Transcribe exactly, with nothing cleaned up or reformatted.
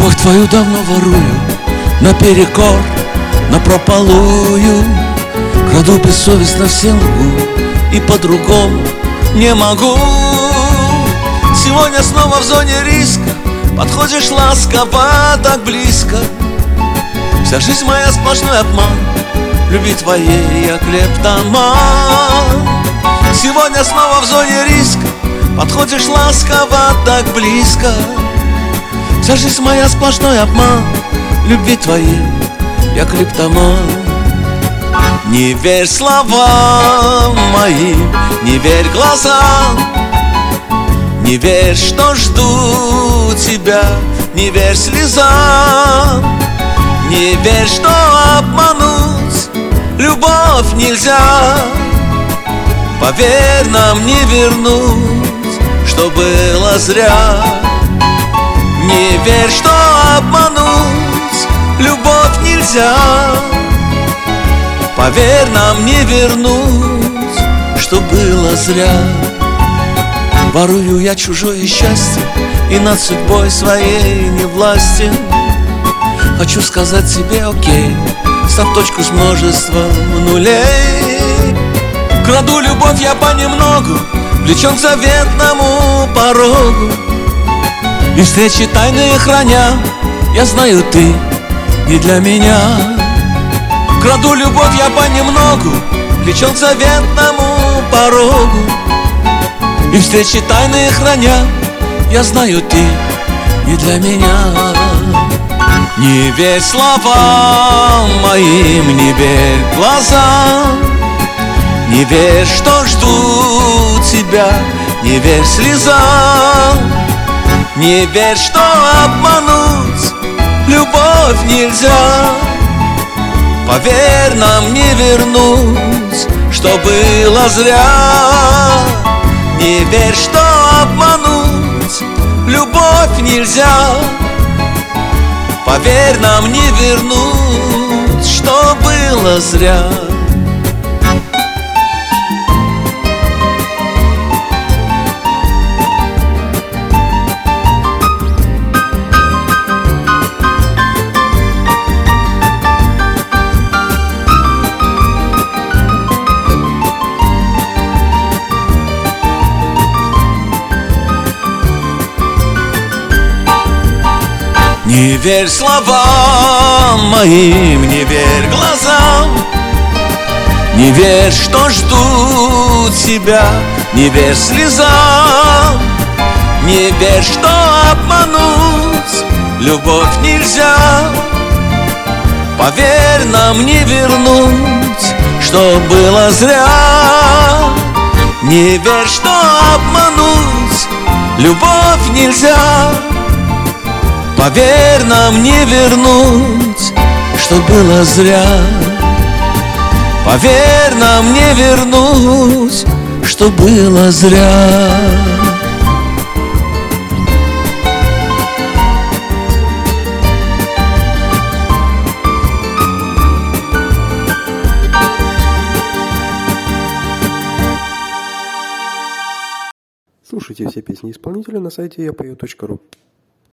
Любовь твою давно ворую, наперекор, напропалую. Краду бессовестно всем лгу, и по-другому не могу. Сегодня снова в зоне риска, подходишь ласково, так близко. Вся жизнь моя сплошной обман, любви твоей я клептоман. Сегодня снова в зоне риска, подходишь ласково, так близко. Вся жизнь моя сплошной обман, любви твоей я клептоман. Не верь словам моим, не верь глазам, не верь, что жду тебя, не верь слезам, не верь, что обмануть любовь нельзя. Поверь, нам не вернуть, что было зря. Не верь, что обмануть любовь нельзя. Поверь, нам не вернуть, что было зря. Ворую я чужое счастье и над судьбой своей не властен. Хочу сказать себе окей, став точку с множеством нулей. Краду любовь я понемногу, влечен к заветному порогу. И встречи тайные храня, я знаю, ты не для меня. Краду любовь я понемногу, влечен к заветному порогу. И встречи тайные храня, я знаю, ты не для меня. Не верь словам моим, не верь глазам, не верь, что жду тебя, не верь слезам, не верь, что обмануть любовь нельзя. Поверь, нам не вернуть, что было зря. Не верь, что обмануть любовь нельзя. Поверь, нам не вернуть, что было зря. Не верь словам моим, не верь глазам, не верь, что жду тебя, не верь слезам, не верь, что обмануть любовь нельзя. Поверь, нам не вернуть, что было зря. Не верь, что обмануть любовь нельзя. Поверь, нам не вернуть, что было зря. Поверь, нам не вернуть, что было зря. Слушайте все песни исполнителя на сайте я пою точка ру.